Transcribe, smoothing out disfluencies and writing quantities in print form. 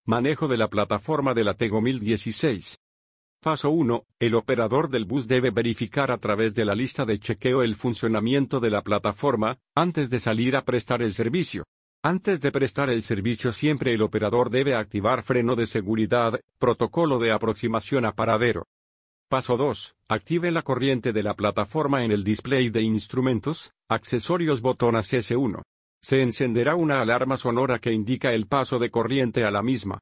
Manejo de la plataforma de la Tego 1016. Paso 1. El operador del bus debe verificar a través de la lista de chequeo el funcionamiento de la plataforma, antes de salir a prestar el servicio. Antes de prestar el servicio siempre el operador debe activar freno de seguridad, protocolo de aproximación a paradero. Paso 2. Active la corriente de la plataforma en el display de instrumentos, accesorios botón S1. Se encenderá una alarma sonora que indica el paso de corriente a la misma.